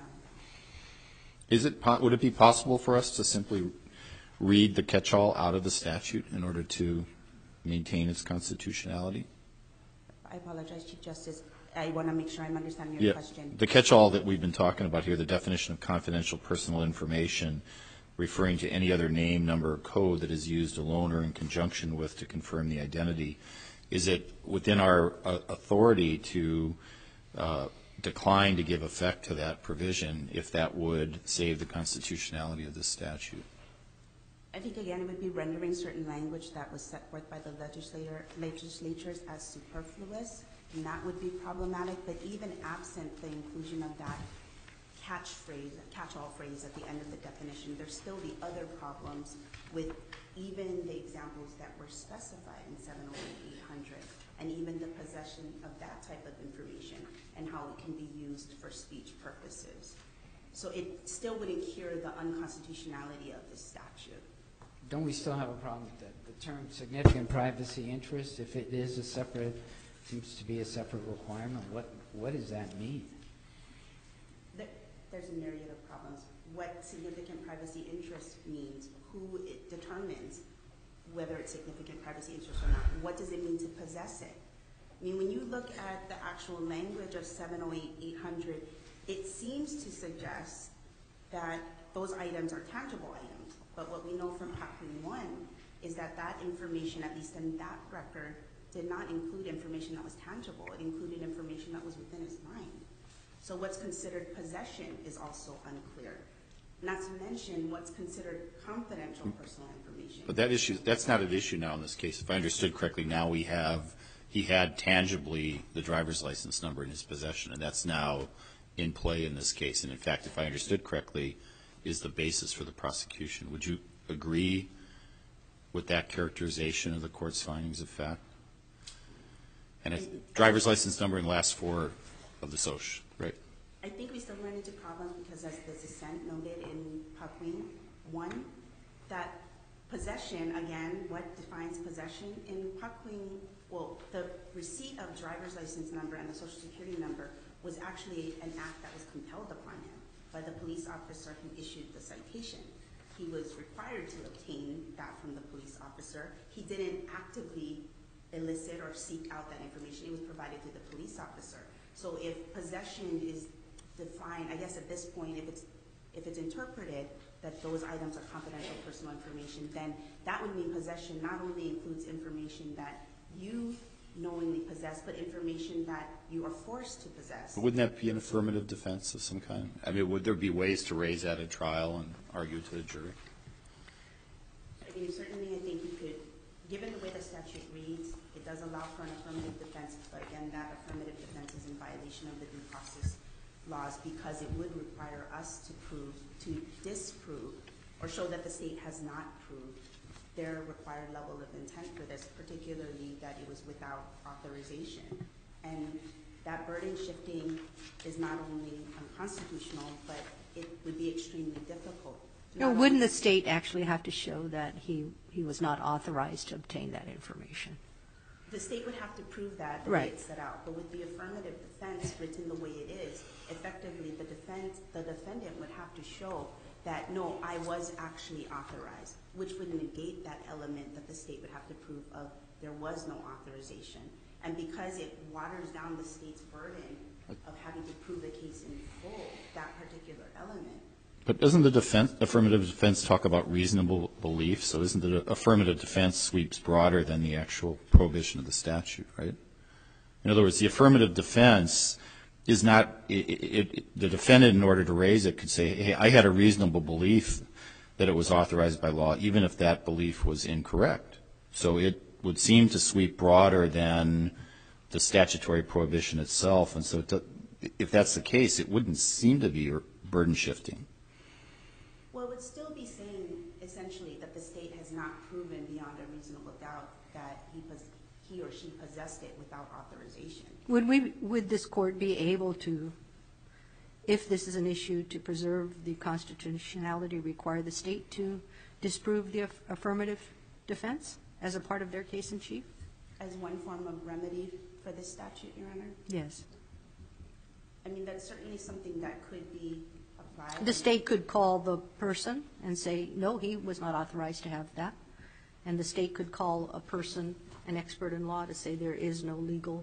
of that. Would it be possible for us to simply read the catch-all out of the statute in order to maintain its constitutionality? I apologize, Chief Justice. I want to make sure I'm understanding your question. The catch-all that we've been talking about here, the definition of confidential personal information, referring to any other name, number, or code that is used alone or in conjunction with to confirm the identity, is it within our authority to decline to give effect to that provision if that would save the constitutionality of this statute? I think, again, it would be rendering certain language that was set forth by the legislatures as superfluous, and that would be problematic. But even absent the inclusion of that catch-all phrase at the end of the definition, there's still the other problems with even the examples that were specified in 708-800, and even the possession of that type of information and how it can be used for speech purposes. So it still wouldn't cure the unconstitutionality of this statute. Don't we still have a problem with the term significant privacy interest? If it is a separate, seems to be a separate requirement, what does that mean? There's a myriad of problems. What significant privacy interest means, who it determines whether it's significant privacy interest or not. What does it mean to possess it? I mean, when you look at the actual language of 708-800, it seems to suggest that those items are tangible items. But what we know from Pakwin 1 is that that information, at least in that record, did not include information that was tangible. It included information that was within his mind. So what's considered possession is also unclear. Not to mention what's considered confidential personal information. But that's not an issue now in this case. If I understood correctly, now he had tangibly the driver's license number in his possession, and that's now in play in this case. And in fact, if I understood correctly, is the basis for the prosecution. Would you agree with that characterization of the court's findings of fact? And a driver's license number in the last four of the SOCH, right? I think we still run into problems because, as the dissent noted in Pakwin 1, that possession, again, what defines possession? In Pakwin, well, the receipt of driver's license number and the Social Security number was actually an act that was compelled upon him by the police officer who issued the citation. He was required to obtain that from the police officer. He didn't actively elicit or seek out that information. It was provided to the police officer. So if possession is defined, I guess at this point, if it's interpreted that those items are confidential personal information, then that would mean possession not only includes information that you knowingly possess, but information that you are forced to possess. But wouldn't that be an affirmative defense of some kind? I mean, would there be ways to raise that at trial and argue to the jury? I mean, certainly I think you could, given the way the statute reads, it does allow for an affirmative defense, but again, that affirmative defense is in violation of the due process laws because it would require us to disprove or show that the state has not proved their required level of intent for this, particularly that it was without authorization. And that burden shifting is not only unconstitutional, but it would be extremely difficult. No, wouldn't the state actually have to show that he was not authorized to obtain that information? The state would have to prove that the way it's set out. But with the affirmative defense written the way it is, effectively the defendant would have to show that, no, I was actually authorized, which would negate that element that the state would have to prove of there was no authorization. And because it waters down the state's burden of having to prove the case in full, that particular element. But doesn't the affirmative defense talk about reasonable belief? So isn't the affirmative defense sweeps broader than the actual prohibition of the statute, right? In other words, the affirmative defense is not, the defendant, in order to raise it, could say, hey, I had a reasonable belief that it was authorized by law, even if that belief was incorrect. So it would seem to sweep broader than the statutory prohibition itself. And so if that's the case, it wouldn't seem to be burden shifting. Well, it would still be saying, essentially that the state has not proven beyond a reasonable doubt that he or she possessed it without authorization. Would this court be able to, if this is an issue to preserve the constitutionality, require the state to disprove the affirmative defense as a part of their case in chief? As one form of remedy for this statute, Your Honor? Yes. I mean, that's certainly something that could be applied. The state could call the person and say, no, he was not authorized to have that. And the state could call a person, an expert in law, to say there is no legal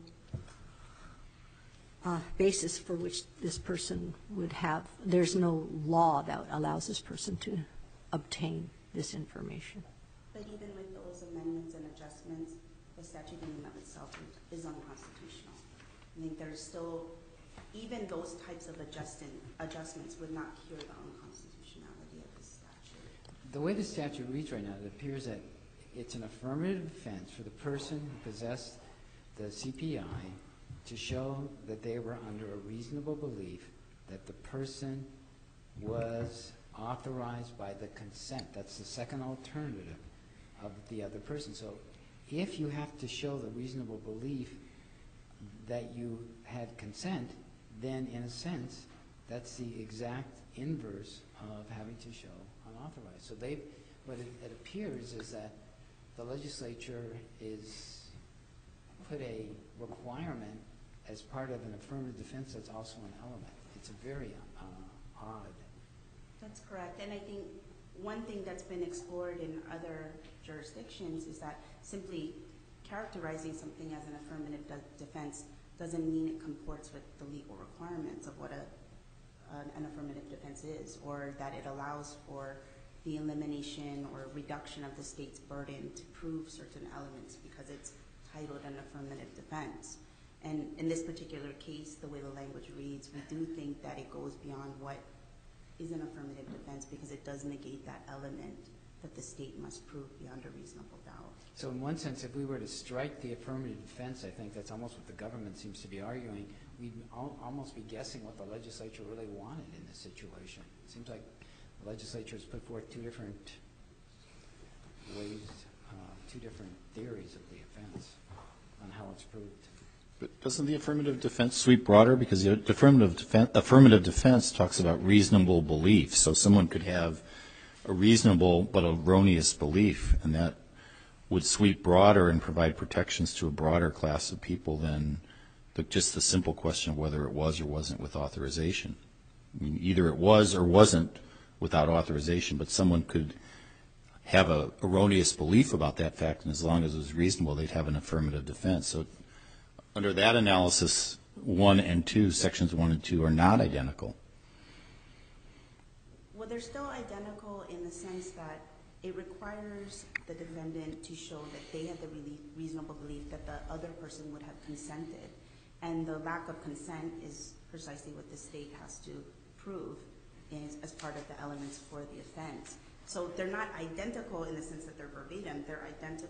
basis for which this person would have, there's no law that allows this person to obtain this information. But even with those amendments and adjustments, the statute in and of itself is unconstitutional. I think there's still, even those types of adjustments would not cure the unconstitutionality of the statute. The way the statute reads right now, it appears that it's an affirmative defense for the person who possessed the CPI to show that they were under a reasonable belief that the person was authorized by the consent. That's the second alternative of the other person. So if you have to show the reasonable belief that you had consent, then in a sense, that's the exact inverse of having to show unauthorized. So what it appears is that the legislature is put a requirement as part of an affirmative defense that's also an element. It's very odd. That's correct. And I think one thing that's been explored in other jurisdictions is that simply characterizing something as an affirmative defense doesn't mean it comports with the legal requirements of what an affirmative defense is, or that it allows for the elimination or reduction of the state's burden to prove certain elements because it's titled an affirmative defense. And in this particular case, the way the language reads, we do think that it goes beyond what is an affirmative defense because it does negate that element that the state must prove beyond a reasonable doubt. So in one sense, if we were to strike the affirmative defense, I think that's almost what the government seems to be arguing, we'd almost be guessing what the legislature really wanted in this situation. It seems like the legislature has put forth two different ways, two different theories of the offense on how it's proved. But doesn't the affirmative defense sweep broader? Because the affirmative defense talks about reasonable belief. So someone could have a reasonable but erroneous belief, and that would sweep broader and provide protections to a broader class of people than just the simple question of whether it was or wasn't with authorization. I mean, either it was or wasn't without authorization, but someone could have an erroneous belief about that fact, and as long as it was reasonable, they'd have an affirmative defense. So under that analysis, 1 and 2, sections 1 and 2 are not identical. Well, they're still identical in the sense that it requires the defendant to show that they had the reasonable belief that the other person would have consented. And the lack of consent is precisely what the state has to prove as part of the elements for the offense. So they're not identical in the sense that they're verbatim. They're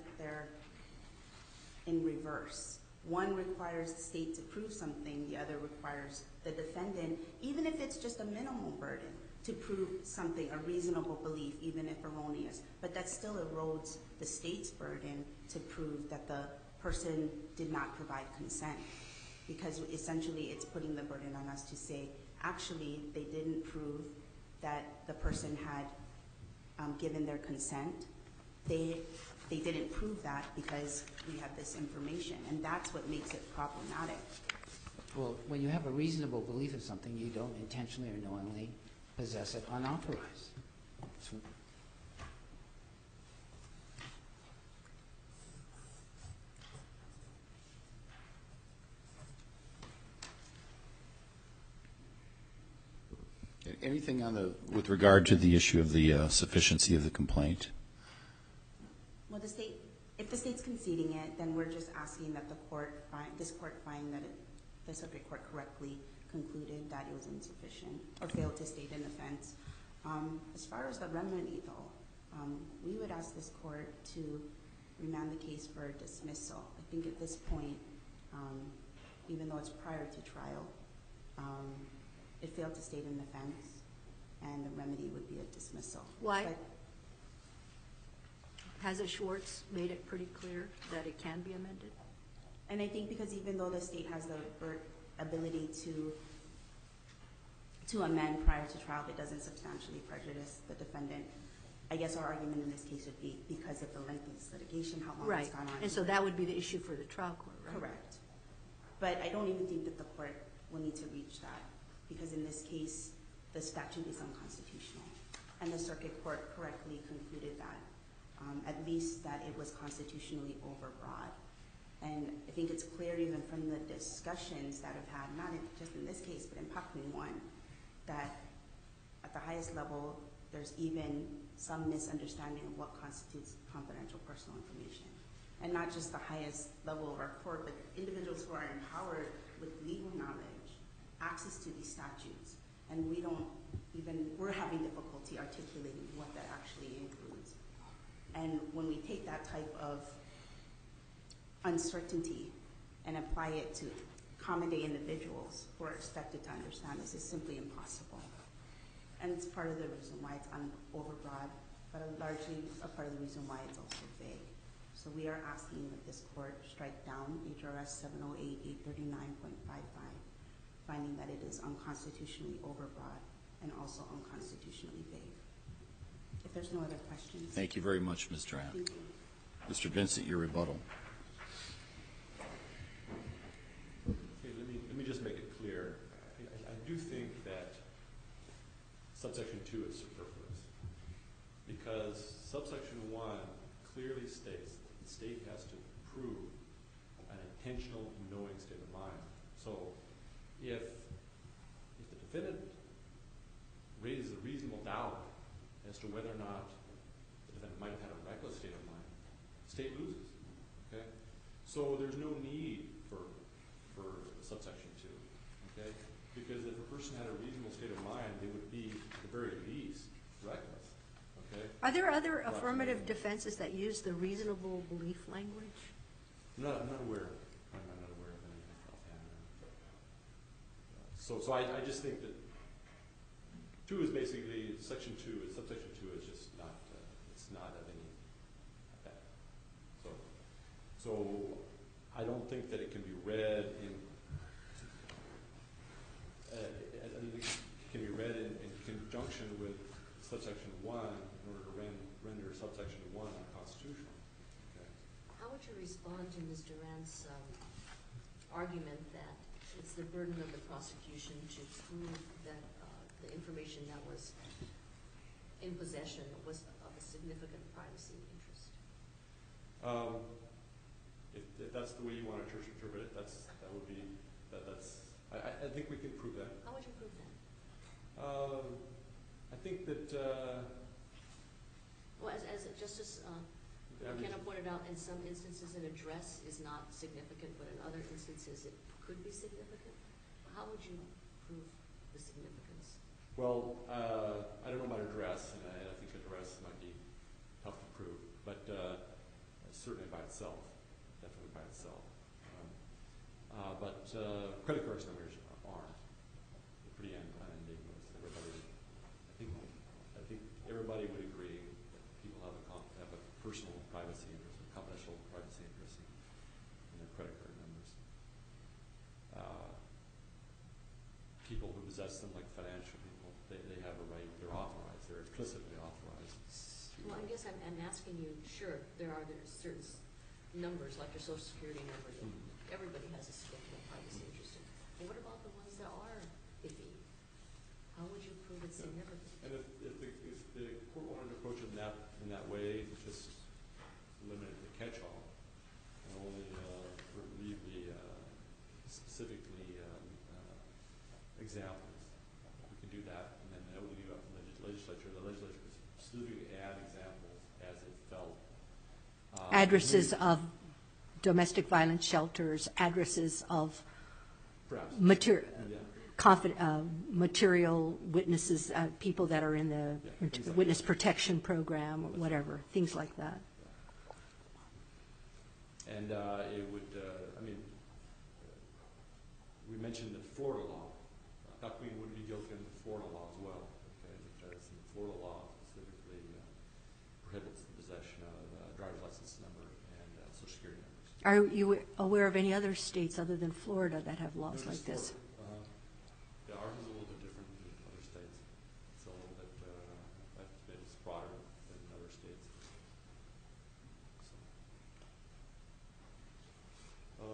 in reverse. One requires the state to prove something. The other requires the defendant, even if it's just a minimal burden, to prove something, a reasonable belief, even if erroneous. But that still erodes the state's burden to prove that the person did not provide consent, because essentially it's putting the burden on us to say, actually, they didn't prove that the person had given their consent. They didn't prove that because we have this information, and that's what makes it problematic. Well, when you have a reasonable belief of something, you don't intentionally or knowingly possess it unauthorized. Anything with regard to the issue of the sufficiency of the complaint? Well, if the state's conceding it, then we're just asking that this court find that the circuit court correctly concluded that it was insufficient or failed to state an offense. As far as the remedy, though, we would ask this court to remand the case for dismissal. I think at this point, even though it's prior to trial, it failed to state an offense, and the remedy would be a dismissal. Why? Hasn't Schwartz made it pretty clear that it can be amended? And I think because even though the state has the ability to amend prior to trial, it doesn't substantially prejudice the defendant. I guess our argument in this case would be because of the length of this litigation, how long it's Right, gone on. and so that would be the issue for the trial court, right? Correct. But I don't even think that the court will need to reach that, because in this case, the statute is unconstitutional. And the circuit court correctly concluded that, at least that it was constitutionally overbroad. And I think it's clear even from the discussions that have had, not just in this case, but in Pakwin 1, that at the highest level, there's even some misunderstanding of what constitutes confidential personal information. And not just the highest level of our court, but individuals who are empowered with legal knowledge, access to these statutes. And we're having difficulty articulating what that actually includes. And when we take that type of uncertainty and apply it to common day individuals who are expected to understand this, is simply impossible. And it's part of the reason why it's overbroad, but largely a part of the reason why it's also vague. So we are asking that this court strike down HRS 708-839.55, finding that it is unconstitutionally overbroad and also unconstitutionally vague. If there's no other questions. Thank you very much, Ms. Duran. Thank you. Mr. Vincent, your rebuttal. Okay, let me just make it clear. I do think that subsection 2 is superfluous, because subsection 1 clearly states that the state has to prove an intentional, knowing state of mind. So if the defendant raises a reasonable doubt as to whether or not the defendant might have had a reckless state of mind, the state loses. Okay? So there's no need for subsection 2. Okay? Because if a person had a reasonable state of mind, they would be, at the very least, reckless. Okay? Are there other affirmative defenses that use the reasonable belief language? I'm not aware. I'm not aware of anything offhand. So I just think that 2 is basically subsection 2 is just not it's not of any effect. So I don't think that it can be read in conjunction with subsection 1 in order to render subsection 1 unconstitutional. Okay. How would you respond to Ms. Duran's argument that it's the burden of the prosecution to prove that the information that was in possession was of a significant privacy interest? If that's the way you want to interpret it, that's. I think we can prove that. How would you prove that? I think that. Well, as Justice McKenna pointed out, in some instances an address is not significant, but in other instances it could be significant. How would you prove the significance? Well, I don't know about address, and I think address might be tough to prove, but certainly by itself, definitely by itself. But credit card numbers aren't. They're pretty unambiguous. I think everybody would agree that people have a personal privacy interest, a confidential privacy interest in their credit card numbers. People who possess them, like financial people, they have a right. They're authorized. They're implicitly authorized. Well, I guess I'm asking you. Sure, there are certain numbers, like your Social Security number, that everybody has a significant privacy interest in. But what about the ones that are iffy? How would you prove it's significant? And if the court wanted to approach it in that way, just limited the catch-all and only leave the specifically examples, we can do that, and then that would leave up to the legislature. The legislature could specifically add examples as it felt. Addresses of domestic violence shelters, addresses of Perhaps. material witnesses, people that are in the witness protection program or whatever, things like that. And it would, we mentioned the Florida law. Pakwin would be guilty under the Florida law as well, okay, because the Florida law specifically prohibits the possession of Are you aware of any other states other than Florida that have laws There's like just this? Yeah, ours is a little bit different than other states. It's a little bit, it's broader than other states. So,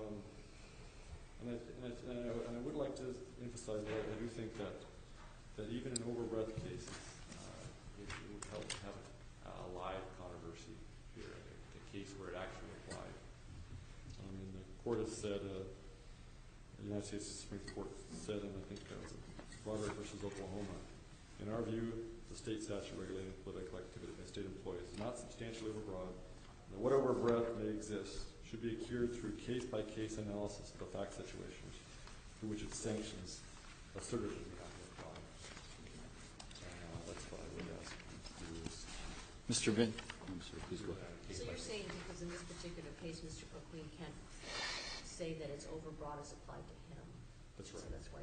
and I would like to emphasize that I do think that even in overbreadth cases, it would help to have a live controversy here, a case where it actually applied. I mean, the court has said, the United States Supreme Court said, and I think that was Broderick versus Oklahoma, in our view, the state statute regulating political activity by state employees is not substantially overbroad, and whatever breadth may exist should be cured through case-by-case analysis of the fact situations through which its sanctions assertively may not be applied. That's what I would ask you to do. Mr. Vin, I'm sorry, please go ahead. So you're saying because in this particular case, Mr. Paquin can't say that it's overbroad as applied to him? That's right. So that's why.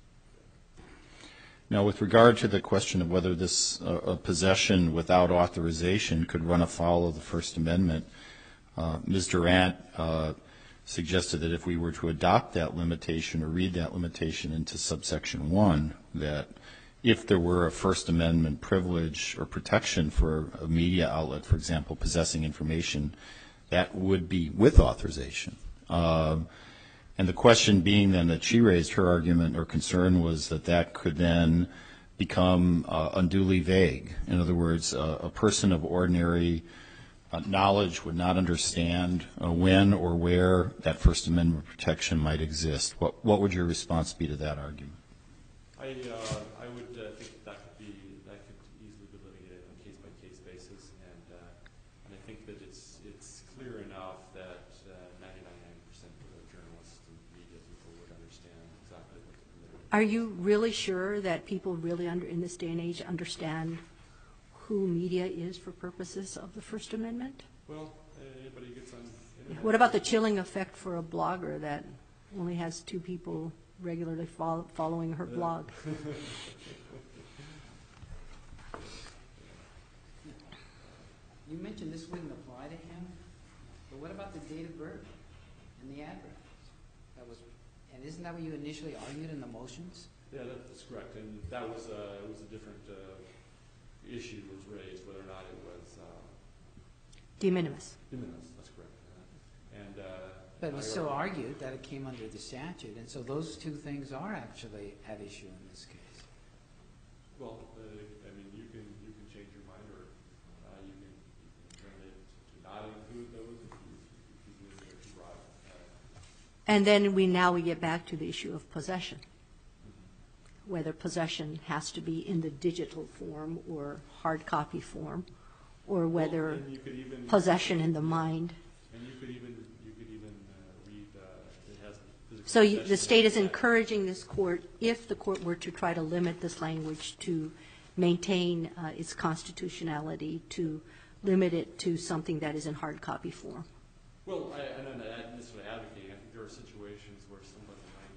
Now, with regard to the question of whether this possession without authorization could run afoul of the First Amendment, Ms. Durant suggested that if we were to adopt that limitation or read that limitation into subsection 1, that if there were a First Amendment privilege or protection for a media outlet, for example, possessing information, that would be with authorization. And the question being then that she raised, her argument or concern was that that could then become unduly vague. In other words, a person of ordinary knowledge would not understand when or where that First Amendment protection might exist. What would your response be to that argument? I would think that could easily be litigated on a case-by-case basis, and I think that it's clear enough that 99% of the journalists and media people would understand exactly what the permitted. Are you really sure that people really in this day and age understand who media is for purposes of the First Amendment? Well, anybody who gets on internet. What about the chilling effect for a blogger that only has 2 people regularly following her blog? You mentioned this wouldn't apply to him, but what about the date of birth and the address? And isn't that what you initially argued in the motions? Yeah, that's correct, and that was it was a different issue was raised, whether or not it was De minimis. de minimis. That's correct. But it was still argued that it came under the statute, and so those 2 things are actually at issue in this case. Well, I mean, you can change your mind, or you can turn it to not include those if you believe they're too broad. And then we get back to the issue of possession, whether possession has to be in the digital form or hard copy form, or whether possession in the mind. And you could even read it has physical So possession. the state is encouraging this court, if the court were to try to limit this language to maintain its constitutionality, to limit it to something that is in hard copy form. Well, I'm not necessarily advocating. I think there are situations where somebody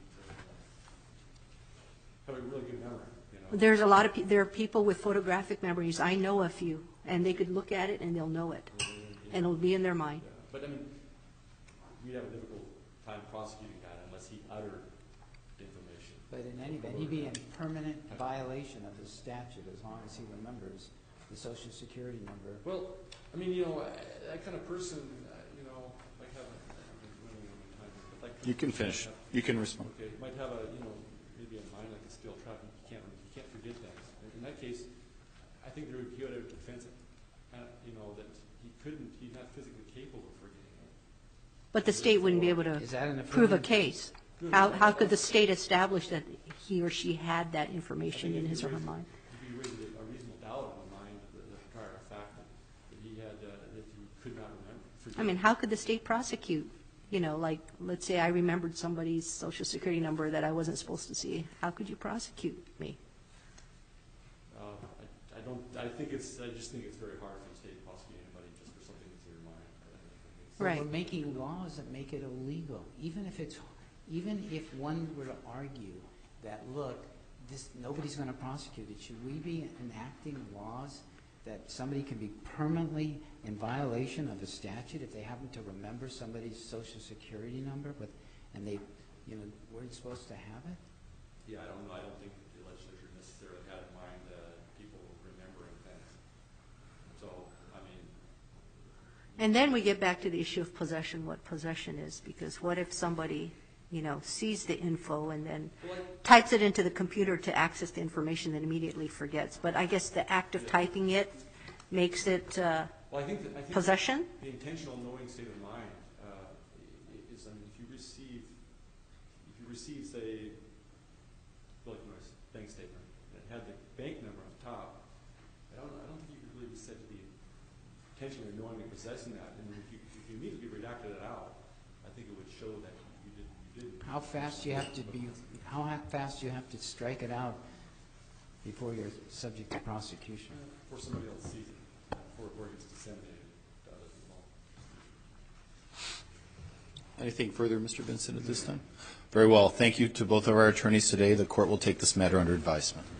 might have a really good memory. You know? There's there are people with photographic memories. I know a few, and they could look at it and they'll know it, and it'll be in their mind. Yeah. But I mean, we'd have a difficult time prosecuting that unless he uttered information. But in any event, he'd be in permanent violation of the statute as long as he remembers the Social Security number. Well, I mean, that kind of person, might have You can finish. You can respond. Okay, might have maybe a mind like a steel trap. He can't forget things. In that case, I think he would have a defense, that he's not physically capable of forgetting it. But the state wouldn't be able to Is that an prove a affirmative? case. How could the state establish that he or she had that information in his or her mind? If you raise a reasonable doubt in the mind of the prior fact that he had, that he could not remember. I mean, how could the state prosecute? Like, let's say I remembered somebody's Social Security number that I wasn't supposed to see. How could you prosecute me? I just think it's very hard for the state to prosecute anybody just for something that's in your mind. Right. We're making laws that make it illegal. Even if one were to argue that, look, nobody's going to prosecute it, should we be enacting laws that somebody can be permanently in violation of a statute if they happen to remember somebody's social security number, and they, weren't supposed to have it? Yeah, I don't know. I don't think the legislature necessarily had in mind people remembering things. So, I mean. And then we get back to the issue of possession, what possession is, because what if somebody, sees the info and then types it into the computer to access the information, then immediately forgets. But I guess the act of typing it makes it Well, I think possession? The intentional knowing state of mind is, I mean, if you receive, say, like my bank statement that had the bank number on top, I don't think you could really be said to be intentionally or knowingly possessing that. And if you immediately redacted it out, I think it would show that you didn't. How fast do you have to strike it out before you're subject to prosecution? Before somebody else sees it, before it gets disseminated to other people. Anything further, Mr. Vincent, at this time? Very well. Thank you to both of our attorneys today. The court will take this matter under advisement.